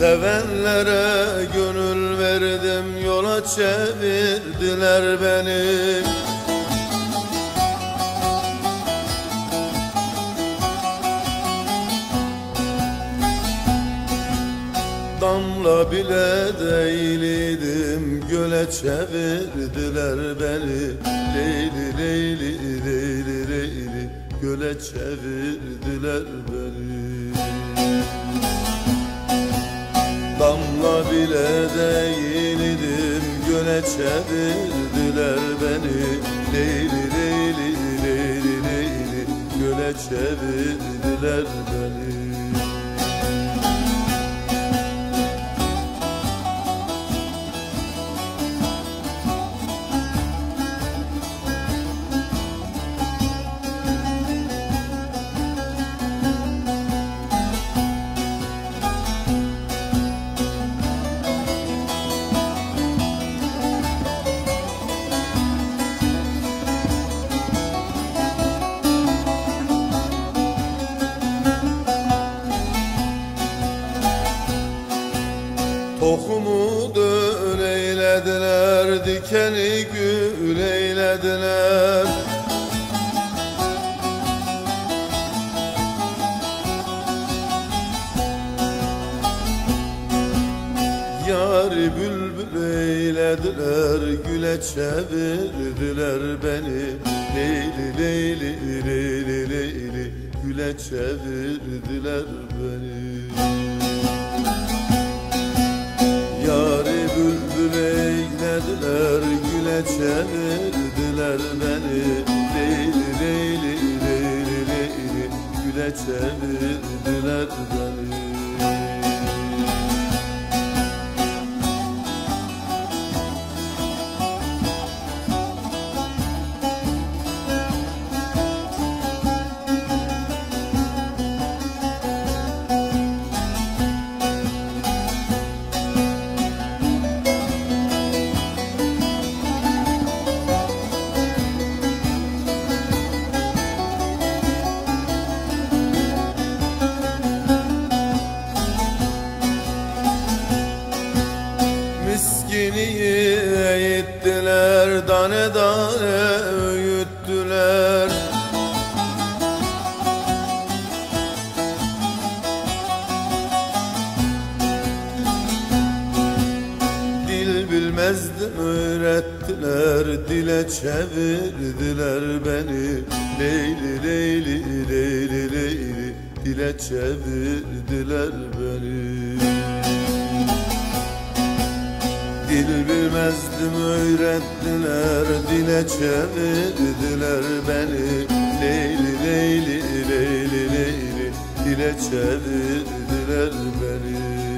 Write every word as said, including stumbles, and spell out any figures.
Sevenlere gönül verdim, yola çevirdiler beni. Damla bile değildim, göle çevirdiler beni. Leyli leyli leyli leyli, göle çevirdiler beni. Damla bile değildim, göle çevirdiler beni. Leyli leyli leyli leyli, göle çevirdiler beni. Tohumu döl eylediler, dikeni gül eylediler. Yâri bülbül eylediler, güle çevirdiler beni. Leyli leyli leyli leyli, güle çevirdiler beni. Yâri bülbül eylediler, güle çevirdiler beni. Leyli leyli leyli leyli, güle çevirdiler beni. Miskiniyi eğittiler, tane tane öğüttüler. Dil bilmezdim öğrettiler, dile çevirdiler beni. Leyli leyli leyli leyli, dile çevirdiler beni. Dil bilmezdim öğrettiler, dile çevirdiler beni. Leyli leyli leyli leyli, dile çevirdiler beni.